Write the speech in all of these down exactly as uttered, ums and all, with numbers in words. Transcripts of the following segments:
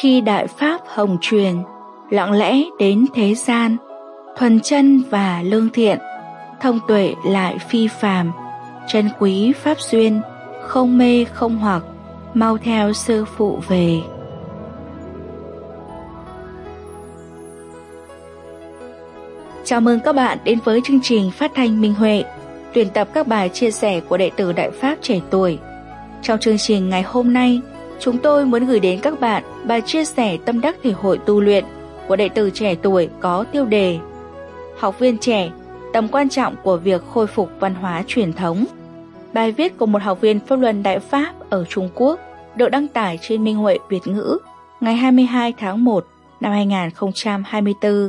Khi đại pháp hồng truyền, lặng lẽ đến thế gian, thuần chân và lương thiện, thông tuệ lại phi phàm, chân quý pháp duyên, không mê không hoặc, mau theo sư phụ về. Chào mừng các bạn đến với chương trình phát thanh Minh Huệ, tuyển tập các bài chia sẻ của đệ tử Đại Pháp trẻ tuổi. Trong chương trình ngày hôm nay, chúng tôi muốn gửi đến các bạn bài chia sẻ tâm đắc thể hội tu luyện của đệ tử trẻ tuổi có tiêu đề Học viên trẻ, tầm quan trọng của việc khôi phục văn hóa truyền thống. Bài viết của một học viên Pháp Luân Đại Pháp ở Trung Quốc được đăng tải trên Minh Huệ Việt ngữ ngày hai mươi hai tháng một năm hai nghìn không trăm hai mươi tư.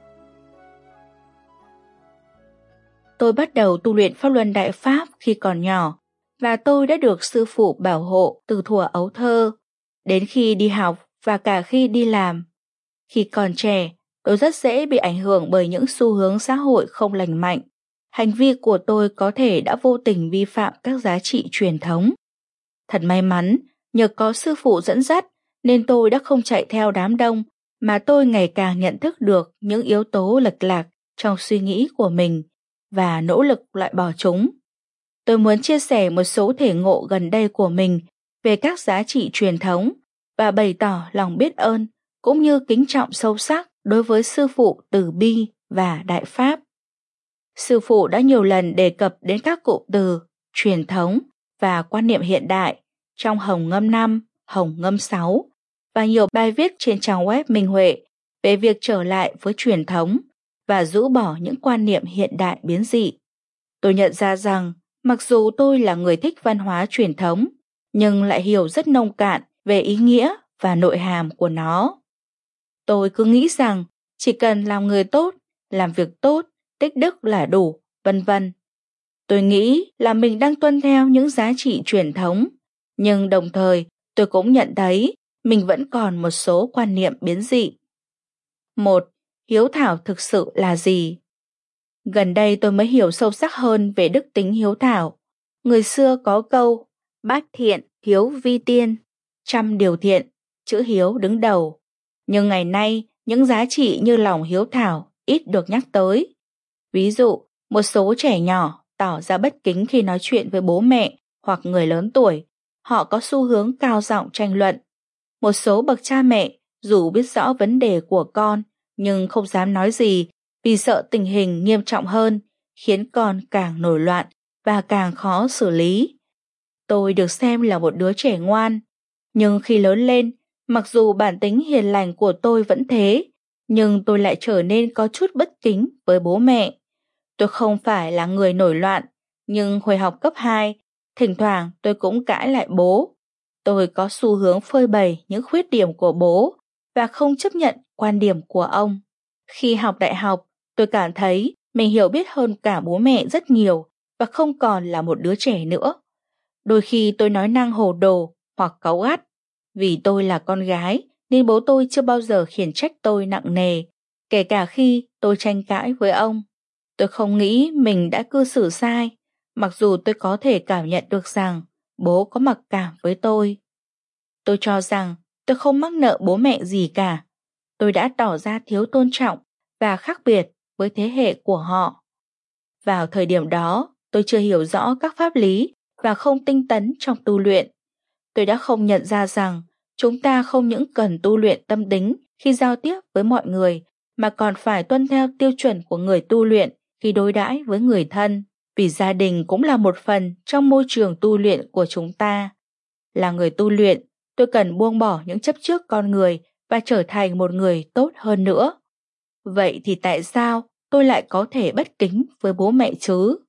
Tôi bắt đầu tu luyện Pháp Luân Đại Pháp khi còn nhỏ, và tôi đã được sư phụ bảo hộ từ thuở ấu thơ, đến khi đi học và cả khi đi làm. Khi còn trẻ, tôi rất dễ bị ảnh hưởng bởi những xu hướng xã hội không lành mạnh. Hành vi của tôi có thể đã vô tình vi phạm các giá trị truyền thống. Thật may mắn, nhờ có sư phụ dẫn dắt nên tôi đã không chạy theo đám đông, mà tôi ngày càng nhận thức được những yếu tố lệch lạc trong suy nghĩ của mình và nỗ lực loại bỏ chúng. Tôi muốn chia sẻ một số thể ngộ gần đây của mình về các giá trị truyền thống và bày tỏ lòng biết ơn cũng như kính trọng sâu sắc đối với sư phụ từ bi và đại pháp. Sư phụ đã nhiều lần đề cập đến các cụm từ truyền thống và quan niệm hiện đại trong Hồng Ngâm năm, Hồng Ngâm sáu và nhiều bài viết trên trang web Minh Huệ về việc trở lại với truyền thống và rũ bỏ những quan niệm hiện đại biến dị. Tôi nhận ra rằng mặc dù tôi là người thích văn hóa truyền thống, nhưng lại hiểu rất nông cạn về ý nghĩa và nội hàm của nó. Tôi cứ nghĩ rằng chỉ cần làm người tốt, làm việc tốt, tích đức là đủ, vân vân. Tôi nghĩ là mình đang tuân theo những giá trị truyền thống, nhưng đồng thời tôi cũng nhận thấy mình vẫn còn một số quan niệm biến dị. Một, hiếu thảo thực sự là gì? Gần đây tôi mới hiểu sâu sắc hơn về đức tính hiếu thảo. Người xưa có câu, bát thiện, hiếu vi tiên, trăm điều thiện, chữ hiếu đứng đầu. Nhưng ngày nay, những giá trị như lòng hiếu thảo ít được nhắc tới. Ví dụ, một số trẻ nhỏ tỏ ra bất kính khi nói chuyện với bố mẹ hoặc người lớn tuổi. Họ có xu hướng cao giọng tranh luận. Một số bậc cha mẹ dù biết rõ vấn đề của con nhưng không dám nói gì vì sợ tình hình nghiêm trọng hơn, khiến con càng nổi loạn và càng khó xử lý. Tôi được xem là một đứa trẻ ngoan, nhưng khi lớn lên, mặc dù bản tính hiền lành của tôi vẫn thế, nhưng tôi lại trở nên có chút bất kính với bố mẹ. Tôi không phải là người nổi loạn, nhưng hồi học cấp hai, thỉnh thoảng tôi cũng cãi lại bố. Tôi có xu hướng phơi bày những khuyết điểm của bố và không chấp nhận quan điểm của ông. Khi học đại học, tôi cảm thấy mình hiểu biết hơn cả bố mẹ rất nhiều và không còn là một đứa trẻ nữa. Đôi khi tôi nói năng hồ đồ hoặc cáu gắt. Vì tôi là con gái nên bố tôi chưa bao giờ khiển trách tôi nặng nề, kể cả khi tôi tranh cãi với ông. Tôi không nghĩ mình đã cư xử sai, mặc dù tôi có thể cảm nhận được rằng bố có mặc cảm với tôi. Tôi cho rằng tôi không mắc nợ bố mẹ gì cả. Tôi đã tỏ ra thiếu tôn trọng và khác biệt với thế hệ của họ. Vào thời điểm đó, tôi chưa hiểu rõ các pháp lý và không tinh tấn trong tu luyện. Tôi đã không nhận ra rằng chúng ta không những cần tu luyện tâm tính khi giao tiếp với mọi người, mà còn phải tuân theo tiêu chuẩn của người tu luyện khi đối đãi với người thân, vì gia đình cũng là một phần trong môi trường tu luyện của chúng ta. Là người tu luyện, tôi cần buông bỏ những chấp trước con người và trở thành một người tốt hơn nữa. Vậy thì tại sao tôi lại có thể bất kính với bố mẹ chứ?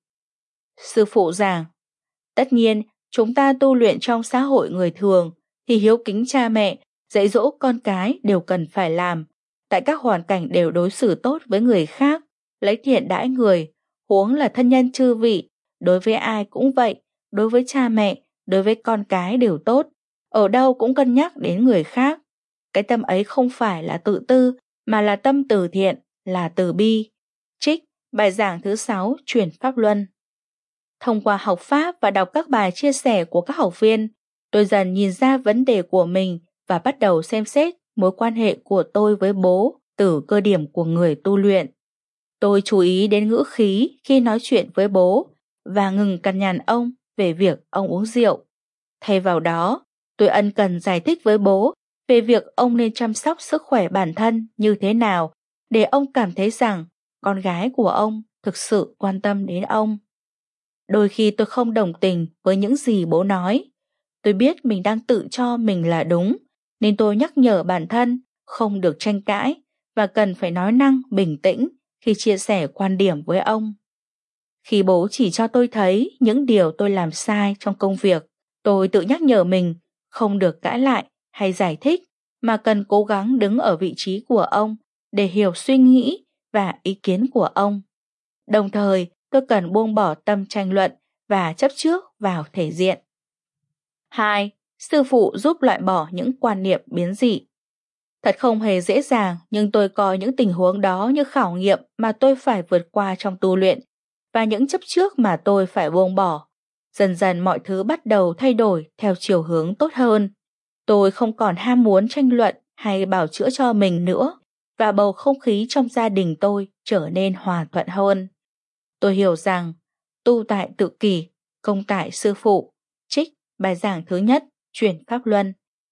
Sư phụ giảng, tất nhiên chúng ta tu luyện trong xã hội người thường thì hiếu kính cha mẹ, dạy dỗ con cái đều cần phải làm. Tại các hoàn cảnh đều đối xử tốt với người khác, lấy thiện đãi người, huống là thân nhân chư vị, đối với ai cũng vậy, đối với cha mẹ, đối với con cái đều tốt, ở đâu cũng cân nhắc đến người khác. Cái tâm ấy không phải là tự tư, mà là tâm từ thiện, là từ bi. Trích bài giảng thứ sáu truyền Pháp Luân. Thông qua học Pháp và đọc các bài chia sẻ của các học viên, tôi dần nhìn ra vấn đề của mình và bắt đầu xem xét mối quan hệ của tôi với bố từ cơ điểm của người tu luyện. Tôi chú ý đến ngữ khí khi nói chuyện với bố và ngừng cằn nhằn ông về việc ông uống rượu. Thay vào đó, tôi ân cần giải thích với bố về việc ông nên chăm sóc sức khỏe bản thân như thế nào để ông cảm thấy rằng con gái của ông thực sự quan tâm đến ông. Đôi khi tôi không đồng tình với những gì bố nói. Tôi biết mình đang tự cho mình là đúng, nên tôi nhắc nhở bản thân không được tranh cãi và cần phải nói năng bình tĩnh khi chia sẻ quan điểm với ông. Khi bố chỉ cho tôi thấy những điều tôi làm sai trong công việc, tôi tự nhắc nhở mình không được cãi lại hay giải thích, mà cần cố gắng đứng ở vị trí của ông để hiểu suy nghĩ và ý kiến của ông. Đồng thời, tôi cần buông bỏ tâm tranh luận và chấp trước vào thể diện. hai. Sư phụ giúp loại bỏ những quan niệm biến dị. Thật không hề dễ dàng, nhưng tôi coi những tình huống đó như khảo nghiệm mà tôi phải vượt qua trong tu luyện và những chấp trước mà tôi phải buông bỏ. Dần dần mọi thứ bắt đầu thay đổi theo chiều hướng tốt hơn. Tôi không còn ham muốn tranh luận hay bào chữa cho mình nữa, và bầu không khí trong gia đình tôi trở nên hòa thuận hơn. Tôi hiểu rằng tu tại tự kỷ, công tại sư phụ. Trích bài giảng thứ nhất, Chuyển Pháp Luân.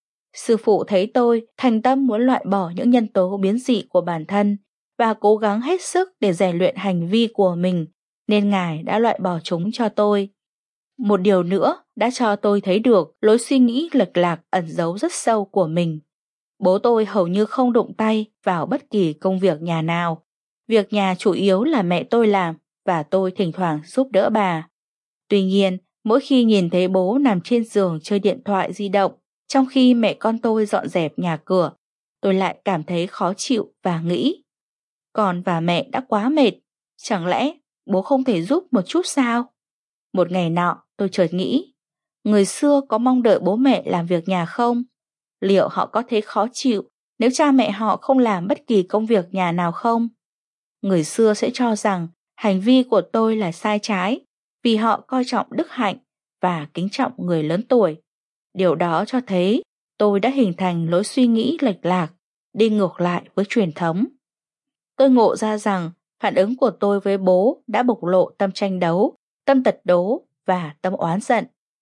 Sư phụ thấy tôi thành tâm muốn loại bỏ những nhân tố biến dị của bản thân và cố gắng hết sức để rèn luyện hành vi của mình, nên Ngài đã loại bỏ chúng cho tôi. Một điều nữa đã cho tôi thấy được lối suy nghĩ lệch lạc ẩn giấu rất sâu của mình. Bố tôi hầu như không đụng tay vào bất kỳ công việc nhà nào. Việc nhà chủ yếu là mẹ tôi làm và tôi thỉnh thoảng giúp đỡ bà. Tuy nhiên, mỗi khi nhìn thấy bố nằm trên giường chơi điện thoại di động, trong khi mẹ con tôi dọn dẹp nhà cửa, tôi lại cảm thấy khó chịu và nghĩ: con và mẹ đã quá mệt, chẳng lẽ bố không thể giúp một chút sao? Một ngày nọ, tôi chợt nghĩ, người xưa có mong đợi bố mẹ làm việc nhà không? Liệu họ có thấy khó chịu nếu cha mẹ họ không làm bất kỳ công việc nhà nào không? Người xưa sẽ cho rằng hành vi của tôi là sai trái vì họ coi trọng đức hạnh và kính trọng người lớn tuổi. Điều đó cho thấy tôi đã hình thành lối suy nghĩ lệch lạc, đi ngược lại với truyền thống. Tôi ngộ ra rằng phản ứng của tôi với bố đã bộc lộ tâm tranh đấu, tâm tật đố và tâm oán giận.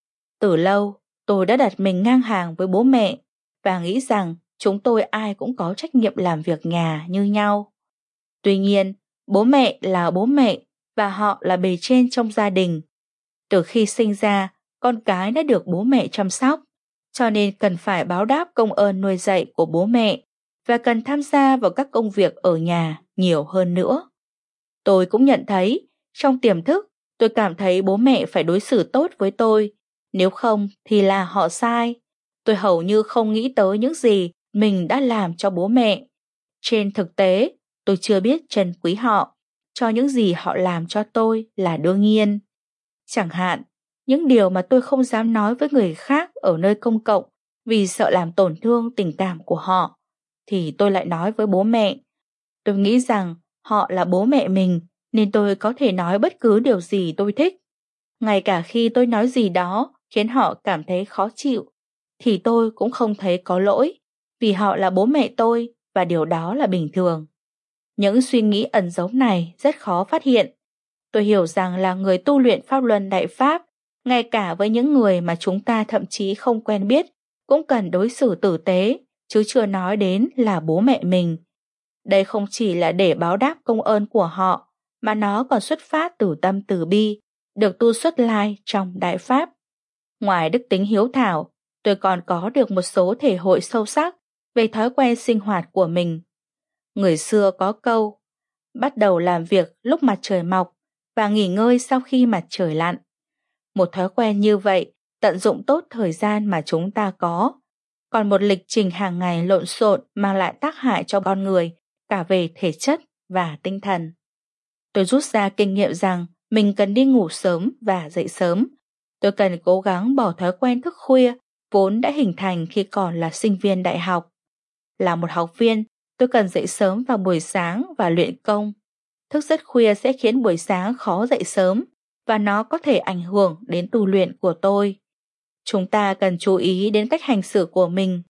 Từ lâu, tôi đã đặt mình ngang hàng với bố mẹ và nghĩ rằng chúng tôi ai cũng có trách nhiệm làm việc nhà như nhau. Tuy nhiên, bố mẹ là bố mẹ và họ là bề trên trong gia đình. Từ khi sinh ra, con cái đã được bố mẹ chăm sóc, cho nên cần phải báo đáp công ơn nuôi dạy của bố mẹ và cần tham gia vào các công việc ở nhà nhiều hơn nữa. Tôi cũng nhận thấy, trong tiềm thức, tôi cảm thấy bố mẹ phải đối xử tốt với tôi, nếu không thì là họ sai. Tôi hầu như không nghĩ tới những gì mình đã làm cho bố mẹ. Trên thực tế, tôi chưa biết trân quý họ, cho những gì họ làm cho tôi là đương nhiên. Chẳng hạn, những điều mà tôi không dám nói với người khác ở nơi công cộng vì sợ làm tổn thương tình cảm của họ, thì tôi lại nói với bố mẹ. Tôi nghĩ rằng họ là bố mẹ mình, nên tôi có thể nói bất cứ điều gì tôi thích. Ngay cả khi tôi nói gì đó khiến họ cảm thấy khó chịu, thì tôi cũng không thấy có lỗi, vì họ là bố mẹ tôi và điều đó là bình thường. Những suy nghĩ ẩn giấu này rất khó phát hiện. Tôi hiểu rằng là người tu luyện Pháp Luân Đại Pháp, ngay cả với những người mà chúng ta thậm chí không quen biết, cũng cần đối xử tử tế, chứ chưa nói đến là bố mẹ mình. Đây không chỉ là để báo đáp công ơn của họ, mà nó còn xuất phát từ tâm từ bi, được tu xuất lai trong Đại Pháp. Ngoài đức tính hiếu thảo, tôi còn có được một số thể hội sâu sắc về thói quen sinh hoạt của mình. Người xưa có câu, bắt đầu làm việc lúc mặt trời mọc và nghỉ ngơi sau khi mặt trời lặn. Một thói quen như vậy tận dụng tốt thời gian mà chúng ta có, còn một lịch trình hàng ngày lộn xộn mang lại tác hại cho con người cả về thể chất và tinh thần. Tôi rút ra kinh nghiệm rằng mình cần đi ngủ sớm và dậy sớm. Tôi cần cố gắng bỏ thói quen thức khuya vốn đã hình thành khi còn là sinh viên đại học. Là một học viên, tôi cần dậy sớm vào buổi sáng và luyện công. Thức rất khuya sẽ khiến buổi sáng khó dậy sớm và nó có thể ảnh hưởng đến tu luyện của tôi. Chúng ta cần chú ý đến cách hành xử của mình.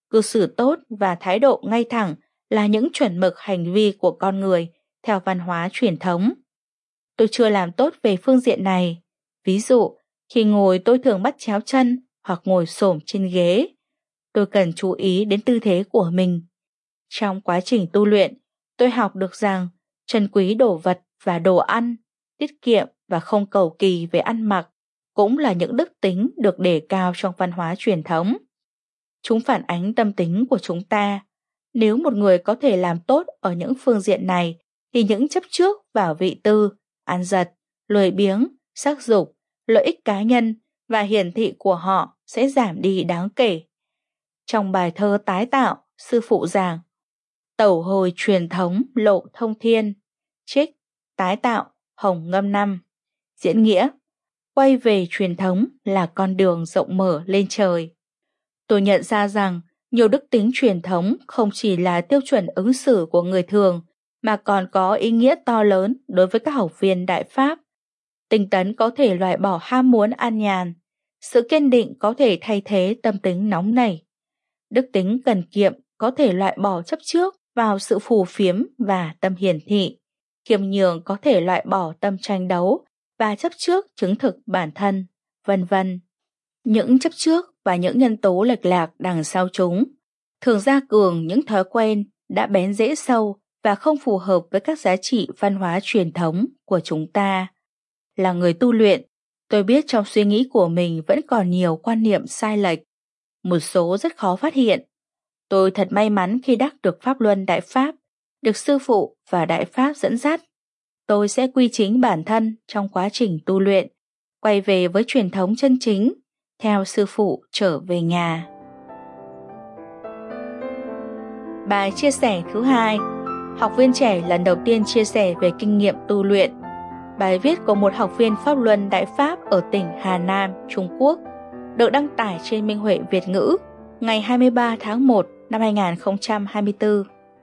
cư xử tốt và thái độ ngay thẳng là những chuẩn mực hành vi của con người theo văn hóa truyền thống. Tôi chưa làm tốt về phương diện này. Ví dụ, khi ngồi tôi thường bắt chéo chân hoặc ngồi xổm trên ghế. Tôi cần chú ý đến tư thế của mình. Trong quá trình tu luyện, tôi học được rằng trân quý đồ vật và đồ ăn, tiết kiệm và không cầu kỳ về ăn mặc cũng là những đức tính được đề cao trong văn hóa truyền thống. Chúng phản ánh tâm tính của chúng ta. Nếu một người có thể làm tốt ở những phương diện này, thì những chấp trước vào vị tư, ăn giật, lười biếng, sắc dục, lợi ích cá nhân và hiển thị của họ sẽ giảm đi đáng kể. Trong bài thơ Tái Tạo, sư phụ giảng: tẩu hồi truyền thống lộ thông thiên, trích Tái Tạo, Hồng Ngâm Năm. Diễn nghĩa: quay về truyền thống là con đường rộng mở lên trời. Tôi nhận ra rằng nhiều đức tính truyền thống không chỉ là tiêu chuẩn ứng xử của người thường, mà còn có ý nghĩa to lớn đối với các học viên Đại Pháp. Tinh tấn có thể loại bỏ ham muốn an nhàn, sự kiên định có thể thay thế tâm tính nóng nảy. Đức tính cần kiệm có thể loại bỏ chấp trước vào sự phù phiếm và tâm hiển thị. Khiêm nhường có thể loại bỏ tâm tranh đấu và chấp trước chứng thực bản thân, vân vân. Những chấp trước và những nhân tố lệch lạc đằng sau chúng thường gia cường những thói quen đã bén rễ sâu và không phù hợp với các giá trị văn hóa truyền thống của chúng ta. Là người tu luyện, tôi biết trong suy nghĩ của mình vẫn còn nhiều quan niệm sai lệch, một số rất khó phát hiện. Tôi thật may mắn khi đắc được Pháp Luân Đại Pháp, được sư phụ và Đại Pháp dẫn dắt. Tôi sẽ quy chính bản thân trong quá trình tu luyện, quay về với truyền thống chân chính, theo sư phụ trở về nhà. Bài chia sẻ thứ hai, học viên trẻ lần đầu tiên chia sẻ về kinh nghiệm tu luyện. Bài viết của một học viên Pháp Luân Đại Pháp ở tỉnh Hà Nam, Trung Quốc, được đăng tải trên Minh Huệ Việt ngữ ngày hai mươi ba tháng một năm hai nghìn không trăm hai mươi tư.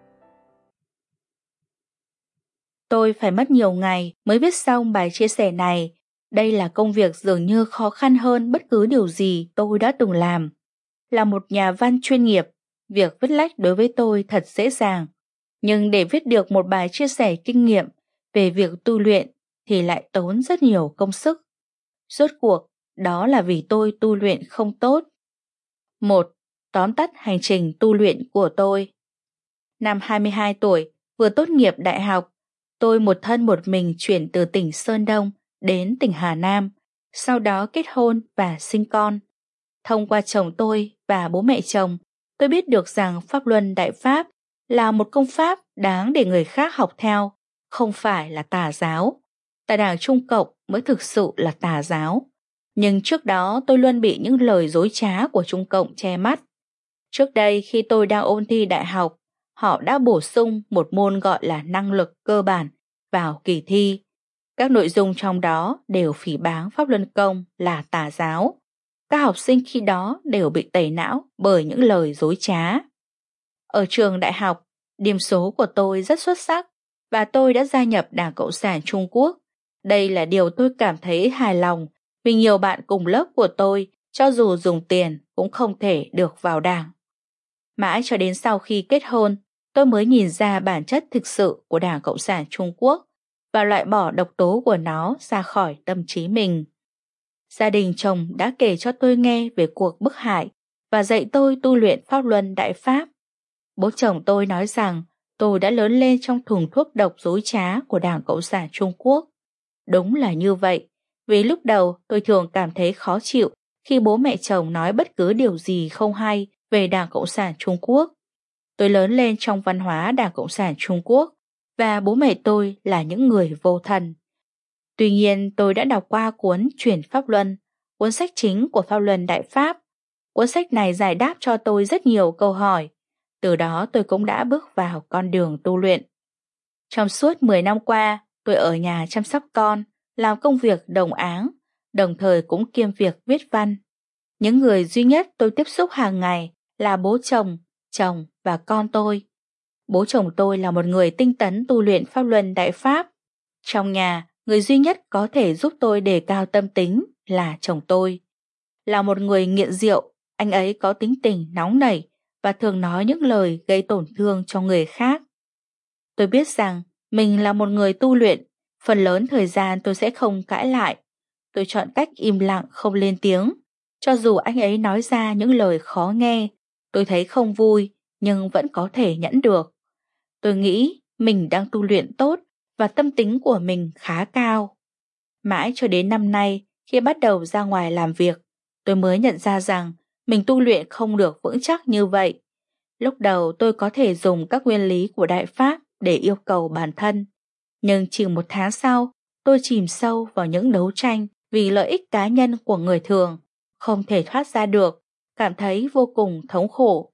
Tôi phải mất nhiều ngày mới viết xong bài chia sẻ này. Đây là công việc dường như khó khăn hơn bất cứ điều gì tôi đã từng làm. Là một nhà văn chuyên nghiệp, việc viết lách đối với tôi thật dễ dàng. Nhưng để viết được một bài chia sẻ kinh nghiệm về việc tu luyện thì lại tốn rất nhiều công sức. Rốt cuộc, đó là vì tôi tu luyện không tốt. một. Tóm tắt hành trình tu luyện của tôi. Năm hai mươi hai tuổi, vừa tốt nghiệp đại học, tôi một thân một mình chuyển từ tỉnh Sơn Đông đến tỉnh Hà Nam, sau đó kết hôn và sinh con. Thông qua chồng tôi và bố mẹ chồng, tôi biết được rằng Pháp Luân Đại Pháp là một công pháp đáng để người khác học theo, không phải là tà giáo. Tại Đảng Trung Cộng mới thực sự là tà giáo. Nhưng trước đó tôi luôn bị những lời dối trá của Trung Cộng che mắt. Trước đây khi tôi đang ôn thi đại học, họ đã bổ sung một môn gọi là năng lực cơ bản vào kỳ thi. Các nội dung trong đó đều phỉ báng Pháp Luân Công là tà giáo. Các học sinh khi đó đều bị tẩy não bởi những lời dối trá. Ở trường đại học, điểm số của tôi rất xuất sắc và tôi đã gia nhập Đảng Cộng sản Trung Quốc. Đây là điều tôi cảm thấy hài lòng vì nhiều bạn cùng lớp của tôi cho dù dùng tiền cũng không thể được vào đảng. Mãi cho đến sau khi kết hôn, tôi mới nhìn ra bản chất thực sự của Đảng Cộng sản Trung Quốc và loại bỏ độc tố của nó ra khỏi tâm trí mình. Gia đình chồng đã kể cho tôi nghe về cuộc bức hại và dạy tôi tu luyện Pháp Luân Đại Pháp. Bố chồng tôi nói rằng tôi đã lớn lên trong thùng thuốc độc dối trá của Đảng Cộng sản Trung Quốc. Đúng là như vậy, vì lúc đầu tôi thường cảm thấy khó chịu khi bố mẹ chồng nói bất cứ điều gì không hay về Đảng Cộng sản Trung Quốc. Tôi lớn lên trong văn hóa Đảng Cộng sản Trung Quốc và bố mẹ tôi là những người vô thần. Tuy nhiên tôi đã đọc qua cuốn Chuyển Pháp Luân, cuốn sách chính của Pháp Luân Đại Pháp. Cuốn sách này giải đáp cho tôi rất nhiều câu hỏi. Từ đó tôi cũng đã bước vào con đường tu luyện. Trong suốt mười năm qua, tôi ở nhà chăm sóc con, làm công việc đồng áng, đồng thời cũng kiêm việc viết văn. Những người duy nhất tôi tiếp xúc hàng ngày là bố chồng, chồng và con tôi. Bố chồng tôi là một người tinh tấn tu luyện Pháp Luân Đại Pháp. Trong nhà, người duy nhất có thể giúp tôi đề cao tâm tính là chồng tôi. Là một người nghiện rượu, anh ấy có tính tình nóng nảy và thường nói những lời gây tổn thương cho người khác. Tôi biết rằng mình là một người tu luyện, phần lớn thời gian tôi sẽ không cãi lại. Tôi chọn cách im lặng không lên tiếng. Cho dù anh ấy nói ra những lời khó nghe, tôi thấy không vui nhưng vẫn có thể nhẫn được. Tôi nghĩ mình đang tu luyện tốt và tâm tính của mình khá cao. Mãi cho đến năm nay, khi bắt đầu ra ngoài làm việc, tôi mới nhận ra rằng mình tu luyện không được vững chắc như vậy. Lúc đầu tôi có thể dùng các nguyên lý của Đại Pháp để yêu cầu bản thân. Nhưng chỉ một tháng sau, tôi chìm sâu vào những đấu tranh vì lợi ích cá nhân của người thường, không thể thoát ra được, cảm thấy vô cùng thống khổ.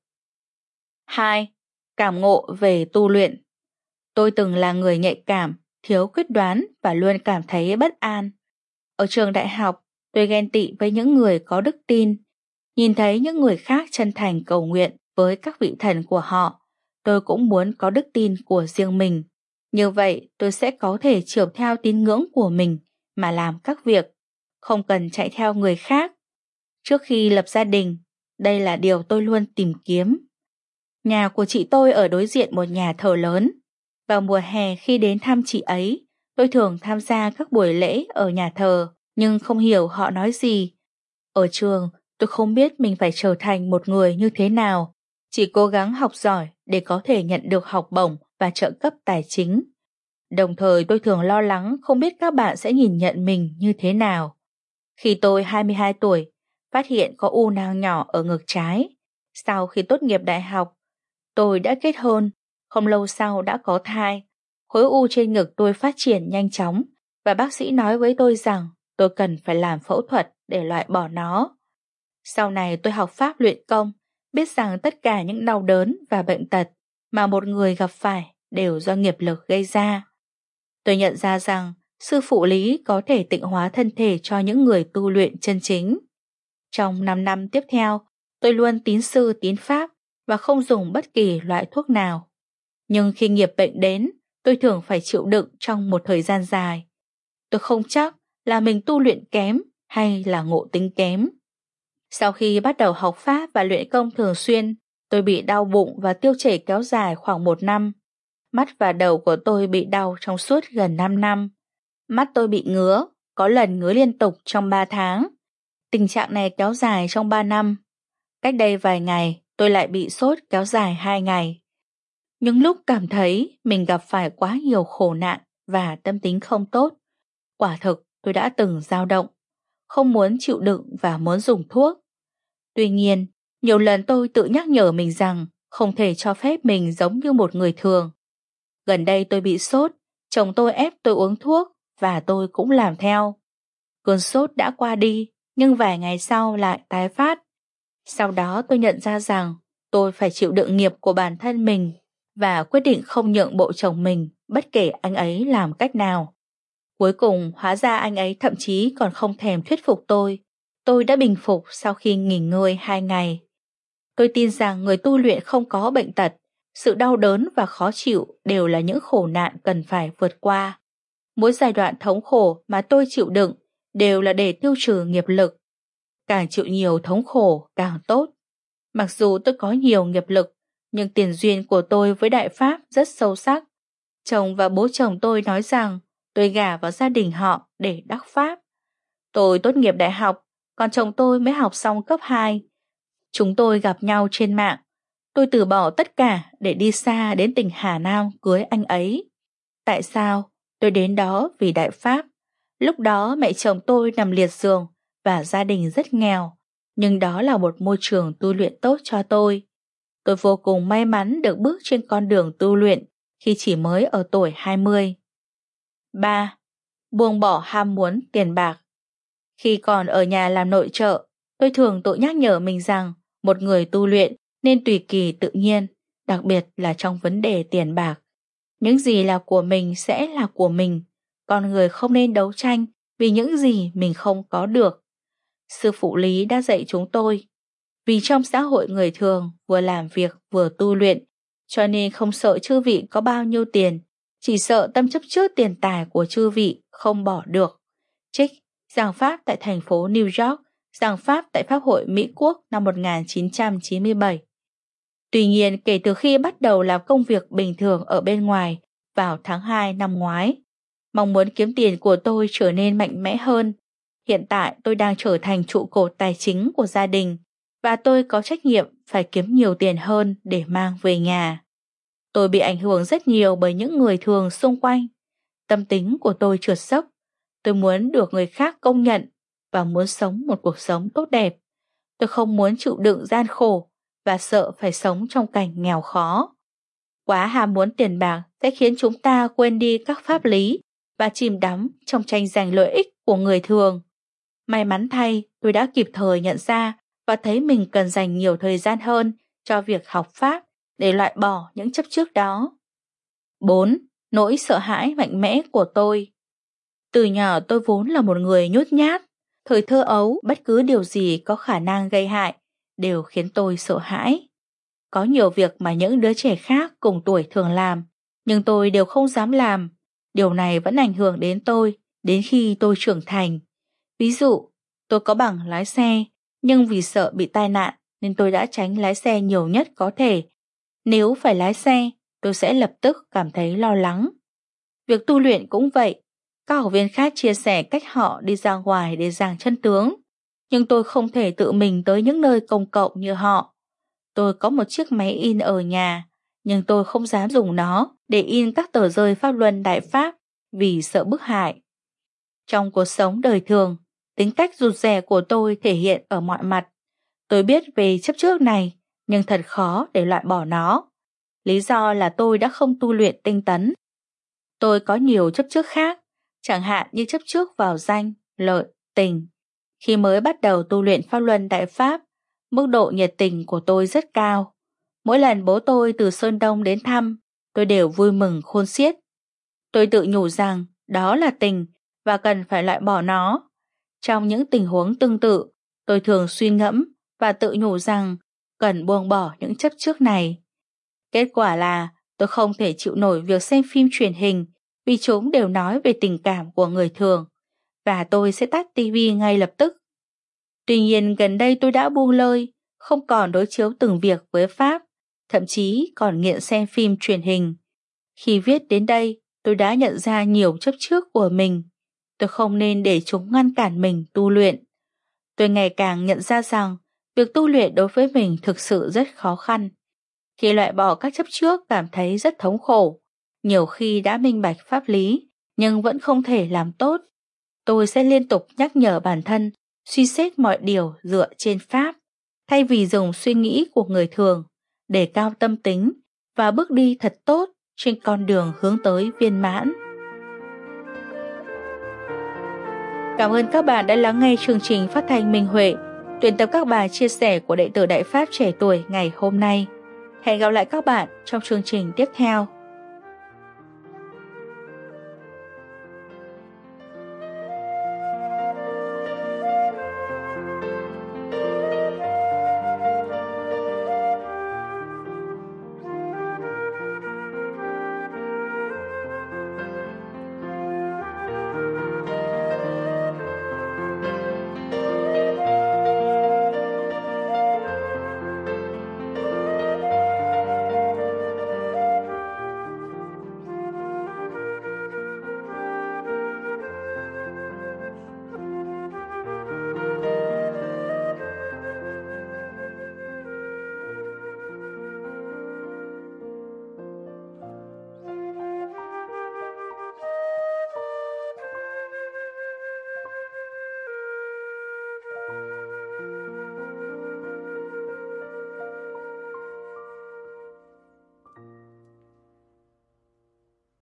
hai. Cảm ngộ về tu luyện. Tôi từng là người nhạy cảm, thiếu quyết đoán và luôn cảm thấy bất an. Ở trường đại học, tôi ghen tị với những người có đức tin. Nhìn thấy những người khác chân thành cầu nguyện với các vị thần của họ, tôi cũng muốn có đức tin của riêng mình. Như vậy tôi sẽ có thể chiều theo tín ngưỡng của mình mà làm các việc, không cần chạy theo người khác. Trước khi lập gia đình, đây là điều tôi luôn tìm kiếm. Nhà của chị tôi ở đối diện một nhà thờ lớn. Vào mùa hè khi đến thăm chị ấy, tôi thường tham gia các buổi lễ ở nhà thờ, nhưng không hiểu họ nói gì. Ở trường, tôi không biết mình phải trở thành một người như thế nào, chỉ cố gắng học giỏi để có thể nhận được học bổng và trợ cấp tài chính. Đồng thời tôi thường lo lắng không biết các bạn sẽ nhìn nhận mình như thế nào. Khi tôi hai mươi hai tuổi, phát hiện có u nang nhỏ ở ngực trái. Sau khi tốt nghiệp đại học, tôi đã kết hôn, không lâu sau đã có thai. Khối u trên ngực tôi phát triển nhanh chóng và bác sĩ nói với tôi rằng tôi cần phải làm phẫu thuật để loại bỏ nó. Sau này tôi học pháp luyện công, biết rằng tất cả những đau đớn và bệnh tật mà một người gặp phải đều do nghiệp lực gây ra. Tôi nhận ra rằng sư phụ Lý có thể tịnh hóa thân thể cho những người tu luyện chân chính. Trong năm năm tiếp theo, tôi luôn tín sư tín pháp và không dùng bất kỳ loại thuốc nào. Nhưng khi nghiệp bệnh đến, tôi thường phải chịu đựng trong một thời gian dài. Tôi không chắc là mình tu luyện kém hay là ngộ tính kém. Sau khi bắt đầu học pháp và luyện công thường xuyên, tôi bị đau bụng và tiêu chảy kéo dài khoảng một năm. Mắt và đầu của tôi bị đau trong suốt gần năm năm. Mắt tôi bị ngứa, có lần ngứa liên tục trong ba tháng. Tình trạng này kéo dài trong ba năm. Cách đây vài ngày, tôi lại bị sốt kéo dài hai ngày. Những lúc cảm thấy mình gặp phải quá nhiều khổ nạn và tâm tính không tốt, quả thực tôi đã từng dao động, không muốn chịu đựng và muốn dùng thuốc. Tuy nhiên, nhiều lần tôi tự nhắc nhở mình rằng không thể cho phép mình giống như một người thường. Gần đây tôi bị sốt, chồng tôi ép tôi uống thuốc và tôi cũng làm theo. Cơn sốt đã qua đi, nhưng vài ngày sau lại tái phát. Sau đó tôi nhận ra rằng tôi phải chịu đựng nghiệp của bản thân mình và quyết định không nhượng bộ chồng mình bất kể anh ấy làm cách nào. Cuối cùng hóa ra anh ấy thậm chí còn không thèm thuyết phục tôi. Tôi đã bình phục sau khi nghỉ ngơi hai ngày. Tôi tin rằng người tu luyện không có bệnh tật, sự đau đớn và khó chịu đều là những khổ nạn cần phải vượt qua. Mỗi giai đoạn thống khổ mà tôi chịu đựng đều là để tiêu trừ nghiệp lực. Càng chịu nhiều thống khổ càng tốt. Mặc dù tôi có nhiều nghiệp lực, nhưng tiền duyên của tôi với Đại Pháp rất sâu sắc. Chồng và bố chồng tôi nói rằng tôi gả vào gia đình họ để đắc Pháp. Tôi tốt nghiệp đại học, còn chồng tôi mới học xong cấp hai. Chúng tôi gặp nhau trên mạng. Tôi từ bỏ tất cả để đi xa đến tỉnh Hà Nam cưới anh ấy. Tại sao? Tôi đến đó vì Đại Pháp. Lúc đó mẹ chồng tôi nằm liệt giường và gia đình rất nghèo, nhưng đó là một môi trường tu luyện tốt cho tôi. Tôi vô cùng may mắn được bước trên con đường tu luyện khi chỉ mới ở tuổi hai mươi. ba. Buông bỏ ham muốn tiền bạc. Khi còn ở nhà làm nội trợ, tôi thường tự nhắc nhở mình rằng một người tu luyện nên tùy kỳ tự nhiên, đặc biệt là trong vấn đề tiền bạc. Những gì là của mình sẽ là của mình, con người không nên đấu tranh vì những gì mình không có được. Sư phụ Lý đã dạy chúng tôi, vì trong xã hội người thường vừa làm việc vừa tu luyện, cho nên không sợ chư vị có bao nhiêu tiền, chỉ sợ tâm chấp trước tiền tài của chư vị không bỏ được. Trích giảng pháp tại thành phố New York, giảng pháp tại Pháp hội Mỹ Quốc năm một nghìn chín trăm chín mươi bảy. Tuy nhiên, kể từ khi bắt đầu làm công việc bình thường ở bên ngoài vào tháng hai năm ngoái, mong muốn kiếm tiền của tôi trở nên mạnh mẽ hơn. Hiện tại tôi đang trở thành trụ cột tài chính của gia đình và tôi có trách nhiệm phải kiếm nhiều tiền hơn để mang về nhà. Tôi bị ảnh hưởng rất nhiều bởi những người thường xung quanh. Tâm tính của tôi trượt dốc. Tôi muốn được người khác công nhận và muốn sống một cuộc sống tốt đẹp. Tôi không muốn chịu đựng gian khổ và sợ phải sống trong cảnh nghèo khó. Quá ham muốn tiền bạc sẽ khiến chúng ta quên đi các pháp lý và chìm đắm trong tranh giành lợi ích của người thường. May mắn thay, tôi đã kịp thời nhận ra và thấy mình cần dành nhiều thời gian hơn cho việc học pháp để loại bỏ những chấp trước đó. bốn. Nỗi sợ hãi mạnh mẽ của tôi. Từ nhỏ tôi vốn là một người nhút nhát. Thời thơ ấu, bất cứ điều gì có khả năng gây hại đều khiến tôi sợ hãi. Có nhiều việc mà những đứa trẻ khác cùng tuổi thường làm, nhưng tôi đều không dám làm. Điều này vẫn ảnh hưởng đến tôi đến khi tôi trưởng thành. Ví dụ, tôi có bằng lái xe, nhưng vì sợ bị tai nạn nên tôi đã tránh lái xe nhiều nhất có thể. Nếu phải lái xe, tôi sẽ lập tức cảm thấy lo lắng. Việc tu luyện cũng vậy. Các học viên khác chia sẻ cách họ đi ra ngoài để giảng chân tướng, nhưng tôi không thể tự mình tới những nơi công cộng như họ. Tôi có một chiếc máy in ở nhà, nhưng tôi không dám dùng nó để in các tờ rơi pháp luân đại pháp vì sợ bức hại. Trong cuộc sống đời thường, tính cách rụt rè của tôi thể hiện ở mọi mặt. Tôi biết về chấp trước này, nhưng thật khó để loại bỏ nó. Lý do là tôi đã không tu luyện tinh tấn. Tôi có nhiều chấp trước khác, chẳng hạn như chấp trước vào danh, lợi, tình. Khi mới bắt đầu tu luyện pháp luân đại pháp, mức độ nhiệt tình của tôi rất cao. Mỗi lần bố tôi từ Sơn Đông đến thăm, tôi đều vui mừng khôn xiết. Tôi tự nhủ rằng đó là tình và cần phải loại bỏ nó. Trong những tình huống tương tự, tôi thường suy ngẫm và tự nhủ rằng cần buông bỏ những chấp trước này. Kết quả là tôi không thể chịu nổi việc xem phim truyền hình vì chúng đều nói về tình cảm của người thường, và tôi sẽ tắt tivi ngay lập tức. Tuy nhiên gần đây tôi đã buông lơi, không còn đối chiếu từng việc với Pháp, thậm chí còn nghiện xem phim truyền hình. Khi viết đến đây, tôi đã nhận ra nhiều chấp trước của mình. Tôi không nên để chúng ngăn cản mình tu luyện. Tôi ngày càng nhận ra rằng việc tu luyện đối với mình thực sự rất khó khăn. Khi loại bỏ các chấp trước cảm thấy rất thống khổ. Nhiều khi đã minh bạch pháp lý, nhưng vẫn không thể làm tốt. Tôi sẽ liên tục nhắc nhở bản thân suy xét mọi điều dựa trên pháp, thay vì dùng suy nghĩ của người thường, để cao tâm tính và bước đi thật tốt trên con đường hướng tới viên mãn. Cảm ơn các bạn đã lắng nghe chương trình phát thanh Minh Huệ, tuyển tập các bài chia sẻ của đệ tử Đại Pháp trẻ tuổi ngày hôm nay. Hẹn gặp lại các bạn trong chương trình tiếp theo.